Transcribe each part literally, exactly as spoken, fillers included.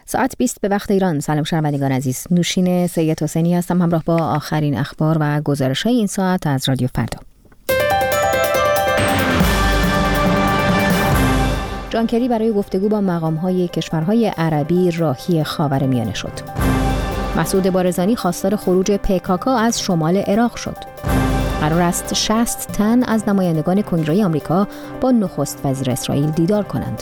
ساعت بیست به وقت ایران. سلام شنوندگان عزیز، نوشین سید حسینی هستم همراه با آخرین اخبار و گزارش‌های این ساعت از رادیو فردا. جان کری برای گفتگو با مقام‌های کشورهای عربی راهی خاورمیانه شد. مسعود بارزانی خواستار خروج پیکاکا از شمال عراق شد. قرار است شصت تن از نمایندگان کنگره آمریکا با نخست وزیر اسرائیل دیدار کنند.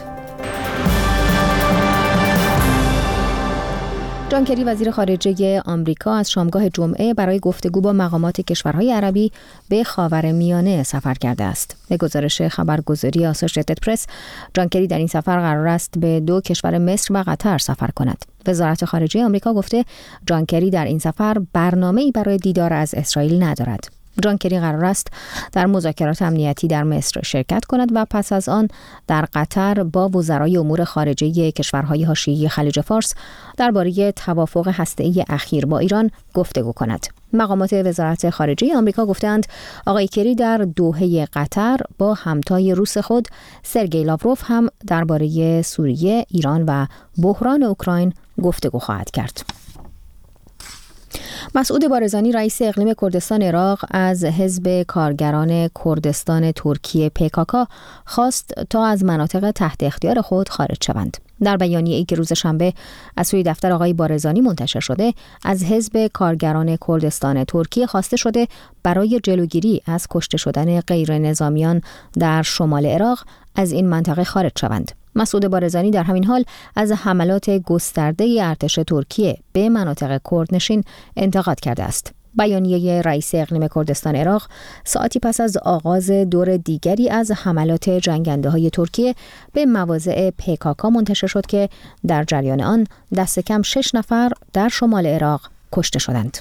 جان کری وزیر خارجه آمریکا از شامگاه جمعه برای گفتگو با مقامات کشورهای عربی به خاورمیانه سفر کرده است. به گزارش خبرگزاری آسوشییتد پرس، جان کری در این سفر قرار است به دو کشور مصر و قطر سفر کند. وزارت خارجه آمریکا گفته جان کری در این سفر برنامه‌ای برای دیدار از اسرائیل ندارد. جان کری قرار است در مذاکرات امنیتی در مصر شرکت کند و پس از آن در قطر با وزرای امور خارجه کشورهای حاشیه‌ای خلیج فارس درباره توافق هسته‌ای اخیر با ایران گفتگو کند. مقامات وزارت خارجه آمریکا گفتند آقای کری در دوحه قطر با همتای روس خود سرگئی لاوروف هم درباره سوریه، ایران و بحران اوکراین گفتگو خواهد کرد. مسعود بارزانی رئیس اقلیم کردستان عراق از حزب کارگران کردستان ترکیه پیکاکا خواست تا از مناطق تحت اختیار خود خارج شوند. در بیانیه‌ای که روز شنبه از سوی دفتر آقای بارزانی منتشر شده، از حزب کارگران کردستان ترکیه خواسته شده برای جلوگیری از کشته شدن غیر نظامیان در شمال عراق از این منطقه خارج شوند. مسعود بارزانی در همین حال از حملات گسترده ارتش ترکیه به مناطق کردنشین انتقاد کرده است. بیانیه رئیس اقلیم کردستان عراق ساعتی پس از آغاز دور دیگری از حملات جنگنده‌های ترکیه به مواضع پیکاکا منتشر شد که در جریان آن دست کم شش نفر در شمال عراق کشته شدند.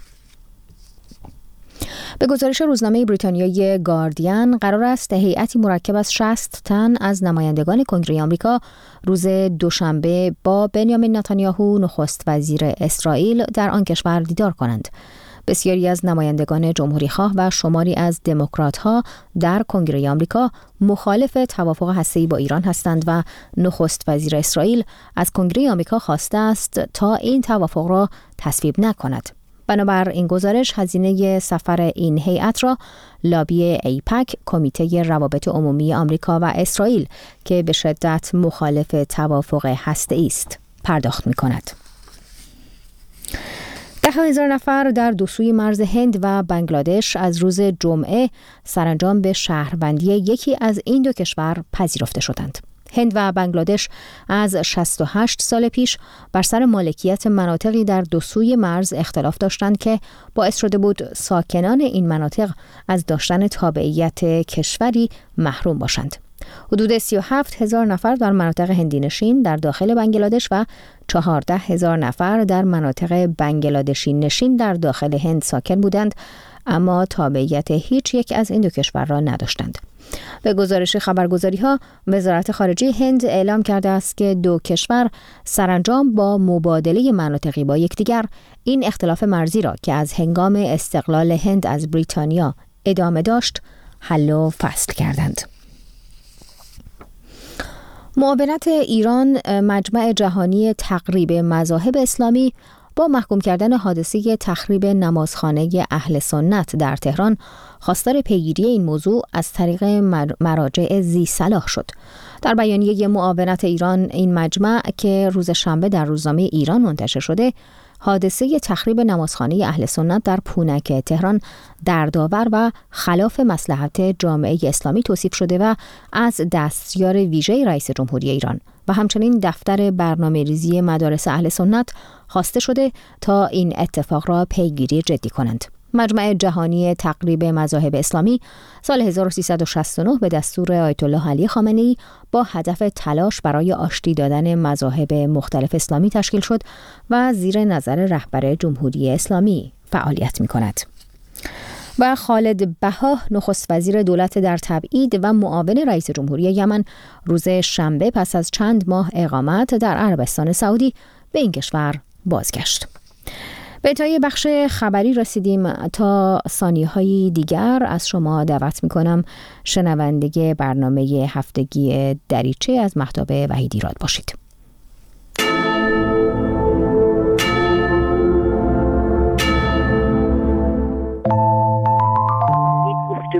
به گزارش روزنامه بریتانیایی گاردین، قرار است هیئتی مرکب از شصت تن از نمایندگان کنگره آمریکا روز دوشنبه با بنیامین نتانیاهو نخست وزیر اسرائیل در آن کشور دیدار کنند. بسیاری از نمایندگان جمهوری‌خواه و شماری از دموکرات‌ها در کنگره آمریکا مخالف توافق هسته‌ای با ایران هستند و نخست وزیر اسرائیل از کنگره آمریکا خواسته است تا این توافق را تصویب نکند. بنابر این گزارش هزینه سفر این هیئت را لابی ایپک، کمیته روابط عمومی آمریکا و اسرائیل که به شدت مخالف توافق هسته‌ای است پرداخت می‌کند. ده هزار نفر در دو سوی مرز هند و بنگلادش از روز جمعه سرانجام به شهروندی یکی از این دو کشور پذیرفته شدند. هند و بنگلادش از شصت و هشت سال پیش بر سر مالکیت مناطقی در دو سوی مرز اختلاف داشتند که باعث شده بود ساکنان این مناطق از داشتن تابعیت کشوری محروم باشند. حدود سی و هفت هزار نفر در مناطق هندی نشین در داخل بنگلادش و چهارده هزار نفر در مناطق بنگلادشی نشین در داخل هند ساکن بودند، اما تابعیت هیچ یک از این دو کشور را نداشتند. به گزارش خبرگزاری‌ها، وزارت خارجه هند اعلام کرده است که دو کشور سرانجام با مبادله مناطقی با یکدیگر این اختلاف مرزی را که از هنگام استقلال هند از بریتانیا ادامه داشت حل و فصل کردند. معاونت ایران مجمع جهانی تقریب مذاهب اسلامی با محکوم کردن حادثه تخریب نمازخانه اهل سنت در تهران خواستار پیگیری این موضوع از طریق مراجع ذی صلاح شد. در بیانیه معاونت ایران این مجمع که روز شنبه در روزنامه ایران منتشر شده، حادثه تخریب نمازخانه اهل سنت در پونک تهران دردآور و خلاف مصلحت جامعه اسلامی توصیف شده و از دستیار ویژه رئیس جمهوری ایران و همچنین دفتر برنامه‌ریزی مدارس اهل سنت خواسته شده تا این اتفاق را پیگیری جدی کنند. مجمع جهانی تقریب مذاهب اسلامی سال هزار و سیصد و شصت و نه به دستور آیت الله علی خامنه‌ای با هدف تلاش برای آشتی دادن مذاهب مختلف اسلامی تشکیل شد و زیر نظر رهبر جمهوری اسلامی فعالیت می‌کند. و خالد بها نخست وزیر دولت در تبعید و معاون رئیس جمهوری یمن روز شنبه پس از چند ماه اقامت در عربستان سعودی به این کشور بازگشت. به انتهای بخش خبری رسیدیم. تا ثانیه‌های دیگر از شما دعوت می‌کنم شنونده برنامه هفتگی دریچه از مهتاب وحیدی راد باشید.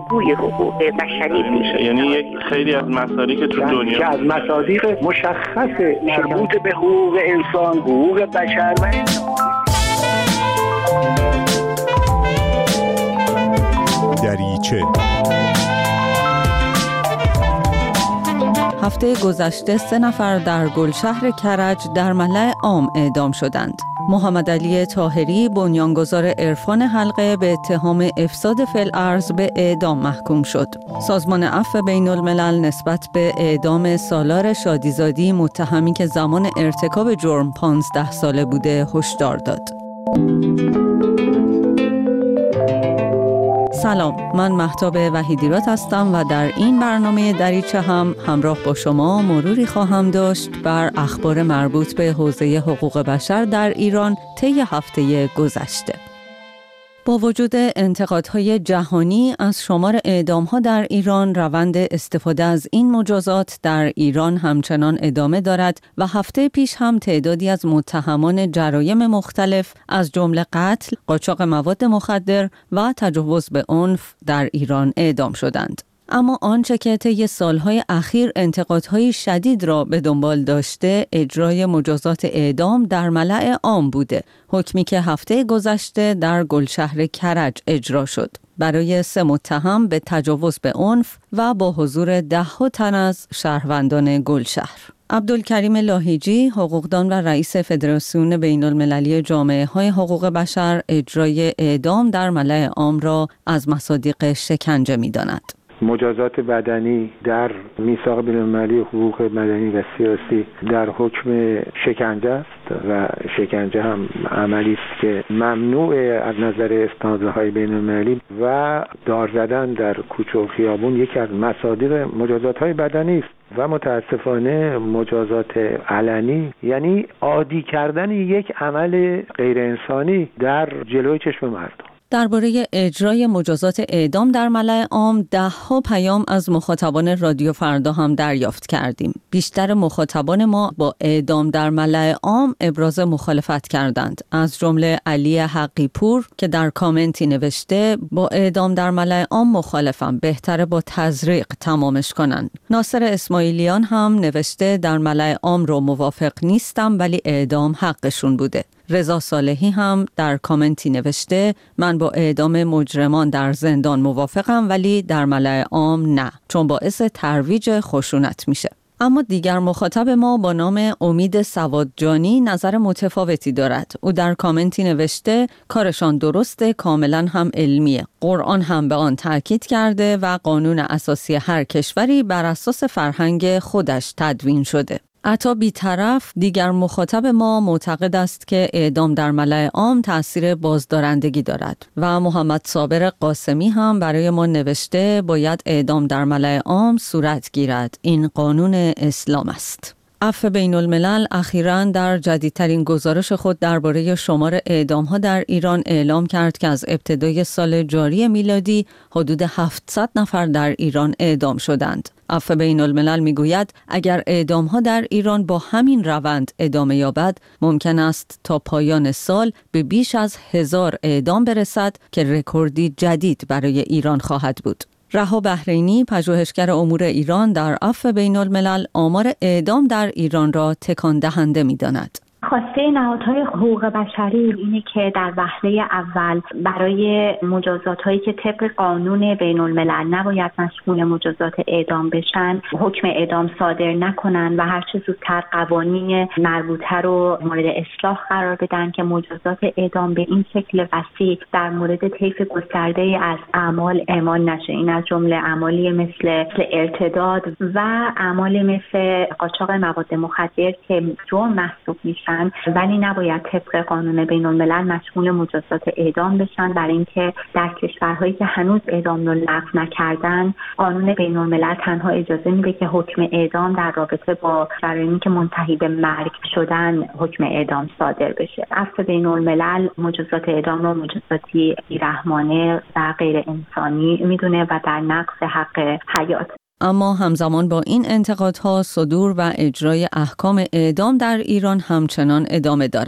الگوی حقوق بشری میشه. یعنی یک خیلی از مصادیق که تو دنیا که از مصادیق مشخص مربوط به حقوق انسان، حقوق بشر و دریچه. هفته گذشته سه نفر در گلشهر کرج در ملأ عام اعدام شدند. محمد علی طاهری بنیانگذار عرفان حلقه به اتهام افساد فی الارض به اعدام محکوم شد. سازمان عفو بین الملل نسبت به اعدام سالار شادیزادی متهمی که زمان ارتکاب جرم پانزده ساله بوده هشدار داد. سلام، من مهتاب وحیدیرات هستم و در این برنامه دریچه هم همراه با شما مروری خواهم داشت بر اخبار مربوط به حوزه حقوق بشر در ایران طی هفته گذشته. با وجود انتقادهای جهانی از شمار اعدام‌ها در ایران، روند استفاده از این مجازات در ایران همچنان ادامه دارد و هفته پیش هم تعدادی از متهمان جرایم مختلف از جمله قتل، قاچاق مواد مخدر و تجاوز به عنف در ایران اعدام شدند. اما آنچه که طی سالهای اخیر انتقادهای شدید را به دنبال داشته، اجرای مجازات اعدام در ملأ عام بوده. حکمی که هفته گذشته در گلشهر کرج اجرا شد برای سه متهم به تجاوز به عنف و با حضور ده تن از شهروندان گلشهر. عبدالکریم لاهیجی، حقوقدان و رئیس فدراسیون بین المللی جامعه های حقوق بشر، اجرای اعدام در ملأ عام را از مصادیق شکنجه می داند. مجازات بدنی در میثاق بین‌المللی حقوق مدنی و سیاسی در حکم شکنجه است و شکنجه هم عملی است که ممنوع از نظر استانداردهای بین‌المللی و دار زدن در کوچه و خیابون یکی از مصادیق مجازات‌های بدنی است و متاسفانه مجازات علنی یعنی عادی کردن یک عمل غیر انسانی در جلوی چشم مردم. درباره اجرای مجازات اعدام در ملأ عام ده ها پیام از مخاطبان رادیو فردا هم دریافت کردیم. بیشتر مخاطبان ما با اعدام در ملأ عام ابراز مخالفت کردند. از جمله علی حقی پور که در کامنتی نوشته با اعدام در ملأ عام مخالفم، بهتره با تزریق تمامش کنن. ناصر اسماعیلیان هم نوشته در ملأ عام رو موافق نیستم ولی اعدام حقشون بوده. رضا صالحی هم در کامنتی نوشته من با اعدام مجرمان در زندان موافقم ولی در ملأ عام نه، چون باعث ترویج خشونت میشه. اما دیگر مخاطب ما با نام امید سوادجانی نظر متفاوتی دارد. او در کامنتی نوشته کارشان درسته، کاملا هم علمیه. قرآن هم به آن تاکید کرده و قانون اساسی هر کشوری بر اساس فرهنگ خودش تدوین شده. عطا بی‌طرف دیگر مخاطب ما معتقد است که اعدام در ملأ عام تأثیر بازدارندگی دارد و محمد صابر قاسمی هم برای ما نوشته باید اعدام در ملأ عام صورت گیرد، این قانون اسلام است. عفو بین الملل اخیراً در جدیدترین گزارش خود درباره شمار اعدام‌ها در ایران اعلام کرد که از ابتدای سال جاری میلادی حدود هفتصد نفر در ایران اعدام شدند. عفو بین الملل میگوید اگر اعدام‌ها در ایران با همین روند ادامه یابد ممکن است تا پایان سال به بیش از هزار اعدام برسد که رکوردی جدید برای ایران خواهد بود. رها بحرینی، پژوهشگر امور ایران در عفو بین الملل، آمار اعدام در ایران را تکان دهنده می‌داند. خواسته نهادهای حقوق بشری اینه که در وهله اول برای مجازات‌هایی که طبق قانون بین الملل نباید مشمول مجازات اعدام بشن، حکم اعدام صادر نکنن و هر چه زودتر قوانین مربوطه رو مورد اصلاح قرار بدن که مجازات اعدام به این شکل وسیع در مورد طیف گسترده از اعمال اعمال نشه. این از جمله اعمالی مثل ارتداد و اعمالی مثل قاچاق مواد مخدر که جرم محسوب میشن ولی نباید طبق قانون بین الملل مشمول مجازات اعدام بشن، برای اینکه در کشورهایی که هنوز اعدام رو لغو نکردن قانون بین الملل تنها اجازه میده که حکم اعدام در رابطه با جرایمی که منتهی به مرگ شدن حکم اعدام صادر بشه. عفو بین الملل مجازات اعدام رو مجازاتی بی‌رحمانه و غیر انسانی میدونه و در نقض حق حیات. اما همزمان با این انتقادها صدور و اجرای احکام اعدام در ایران همچنان ادامه دارد.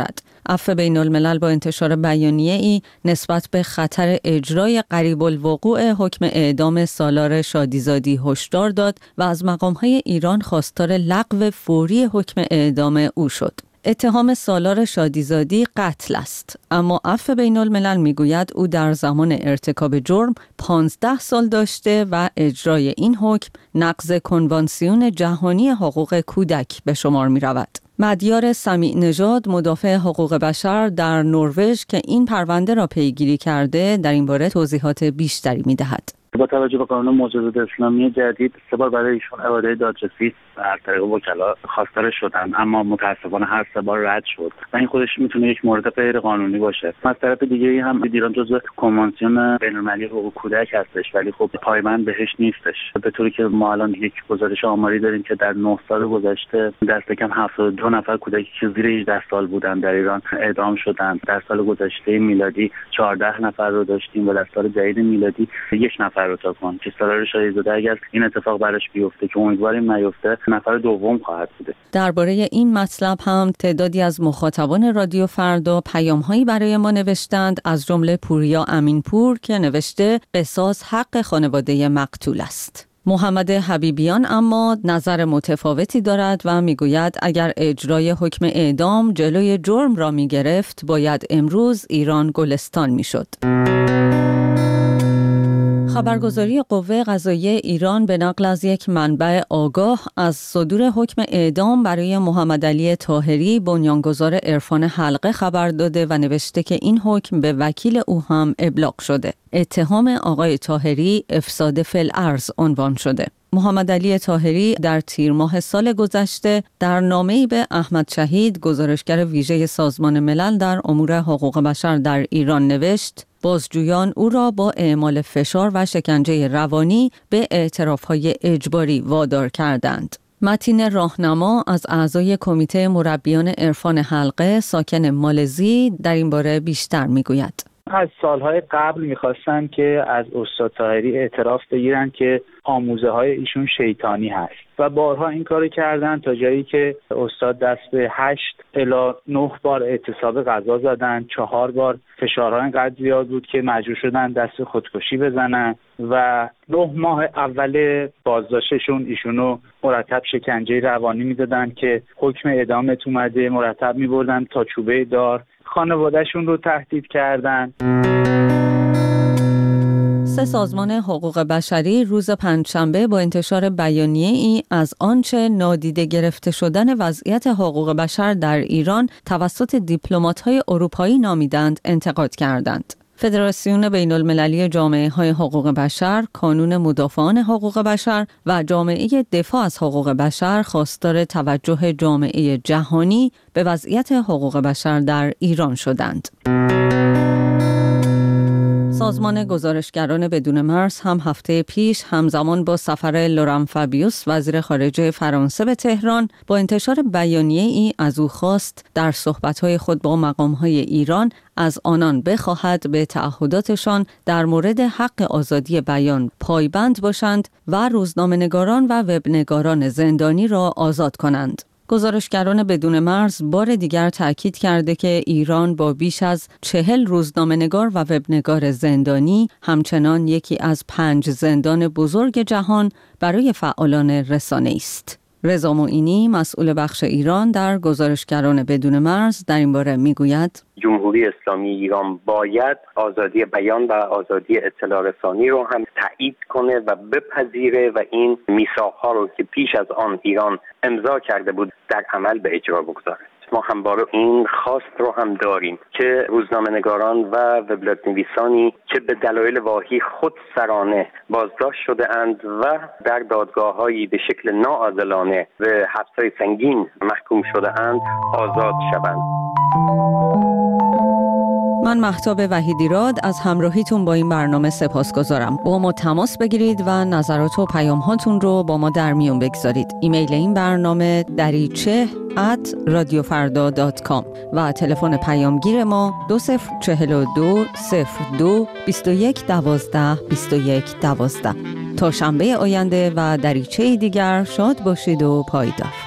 عفو بین الملل با انتشار بیانیه ای نسبت به خطر اجرای قریب الوقوع حکم اعدام سالار شادیزادی هشدار داد و از مقام‌های ایران خواستار لغو فوری حکم اعدام او شد. اتهام سالار شادیزادی قتل است، اما عفو بین الملل میگوید او در زمان ارتکاب جرم پانزده سال داشته و اجرای این حکم نقض کنوانسیون جهانی حقوق کودک به شمار می رود. مدیار سمیع نژاد مدافع حقوق بشر در نروژ که این پرونده را پیگیری کرده در این باره توضیحات بیشتری می دهد. با توجه به قانون مجازات اسلامی جدید سه بار برای ایشون اراده دادرسی از طریق وکلا خواستار شدن، اما متاسفانه هر سه بار رد شد و این خودش میتونه یک مورد غیر قانونی باشه. از طرف دیگه هم ایران جزو کنوانسیون بین‌المللی حقوق کودک هستش ولی خب پایبند بهش نیستش، به طوری که ما الان یک گزارش آماری داریم که در نه سال گذشته دست کم هفتاد و دو نفر کودکی که زیر هجده سال بودن در ایران اعدام شدند. در سال گذشته میلادی چهارده نفر رو داشتیم و در سال جدید میلادی یک نفر رو تا کن که سالار شادیزاده اگر این اتفاق براش بیفته که امیدواریم نیفته نفر دوم خواهد بوده. درباره این مطلب هم تعدادی از مخاطبان رادیو فردا پیام‌هایی برای ما نوشتند، از جمله پوریا امینپور که نوشته قصاص حق خانواده مقتول است. محمد حبیبیان اما نظر متفاوتی دارد و میگوید اگر اجرای حکم اعدام جلوی جرم را میگرفت باید امروز ایران گلستان میشد. خبرگزاری قوه قضاییه ایران به نقل از یک منبع آگاه از صدور حکم اعدام برای محمد علی طاهری بنیانگذار عرفان حلقه خبر داده و نوشته که این حکم به وکیل او هم ابلاغ شده. اتهام آقای طاهری افساد فی الارض عنوان شده. محمد علی طاهری در تیر ماه سال گذشته در نامه‌ای به احمد شهید گزارشگر ویژه سازمان ملل در امور حقوق بشر در ایران نوشت بازجویان او را با اعمال فشار و شکنجه روانی به اعتراف‌های اجباری وادار کردند. متین راهنما از اعضای کمیته مربیان عرفان حلقه ساکن مالزی در این باره بیشتر میگوید. از سالهای قبل میخواستن که از استاد طاهری اعتراف بگیرن که آموزه های ایشون شیطانی هست و بارها این کارو کردن تا جایی که استاد دست به هشت الی نه بار اعتصاب غذا زدن، چهار بار فشارها اینقدر زیاد بود که مجبور شدن دست خودکشی بزنن و نه ماه اول بازداشتشون ایشونو مرتب شکنجه روانی میدادن که حکم اعدامت اومده، مرتب میبردن تا چوبه دار، خانوادهشون رو تهدید کردن. سه سازمان حقوق بشری روز پنجشنبه با انتشار بیانیه ای از آنچه نادیده گرفته شدن وضعیت حقوق بشر در ایران توسط دیپلمات‌های اروپایی نامیدند انتقاد کردند. فدراسیون بین المللی جامعه های حقوق بشر، کانون مدافعان حقوق بشر و جامعه دفاع از حقوق بشر خواستار توجه جامعه جهانی به وضعیت حقوق بشر در ایران شدند. سازمان گزارشگران بدون مرز هم هفته پیش همزمان با سفر لوران فابیوس وزیر خارجه فرانسه به تهران با انتشار بیانیه ای از او خواست در صحبت‌های خود با مقام‌های ایران از آنان بخواهد به تعهداتشان در مورد حق آزادی بیان پایبند باشند و روزنامه‌نگاران و وبنگاران زندانی را آزاد کنند. گزارشگران بدون مرز بار دیگر تأکید کرده که ایران با بیش از چهل روزنامه‌نگار و وبنگار زندانی همچنان یکی از پنج زندان بزرگ جهان برای فعالان رسانه است. رضا معینی مسئول بخش ایران در گزارشگران بدون مرز در این باره میگوید جمهوری اسلامی ایران باید آزادی بیان و آزادی اطلاع رسانی رو هم تایید کنه و بپذیره و این میثاق‌ها رو که پیش از آن ایران امضا کرده بود در عمل به اجرا بگذاره. ما همواره این خواست رو هم داریم که روزنامه‌نگاران و وبلاگ‌نویسانی که به دلایل واهی خود سرانه بازداشت شده اند و در دادگاه‌هایی به شکل ناعادلانه به حبس‌های سنگین محکوم شده اند آزاد شوند. من مهتاب وحیدیراد از همراهیتون با این برنامه سپاسگزارم. با ما تماس بگیرید و نظرات و پیام‌هاتون رو با ما در میون بگذارید. ایمیل این برنامه دریچه ات رادیو فردا دات کام و تلفن پیامگیر ما دو صفر چهل و دو صفر دو بیست و یک دوازده بیست و یک دوازده. تا شنبه آینده و دریچه دیگر شاد باشید و پایدار.